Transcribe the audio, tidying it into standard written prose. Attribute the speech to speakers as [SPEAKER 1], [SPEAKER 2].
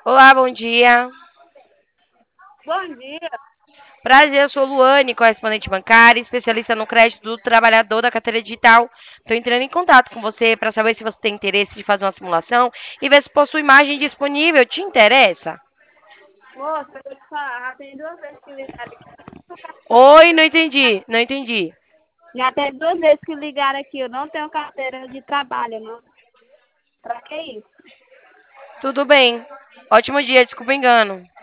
[SPEAKER 1] Olá, bom dia.
[SPEAKER 2] Bom dia.
[SPEAKER 1] Prazer, eu sou Luane, correspondente bancária, especialista no crédito do trabalhador da carteira digital. Estou entrando em contato com você para saber se você tem interesse de fazer uma simulação e ver se possui imagem disponível. Te interessa?
[SPEAKER 2] Moça, eu vou te falar, já tem 2 vezes que ligaram aqui.
[SPEAKER 1] Oi, não entendi, não entendi.
[SPEAKER 2] Já tem 2 vezes que ligaram aqui. Eu não tenho carteira de trabalho, não. Pra que isso?
[SPEAKER 1] Tudo bem. Ótimo dia, desculpa o engano.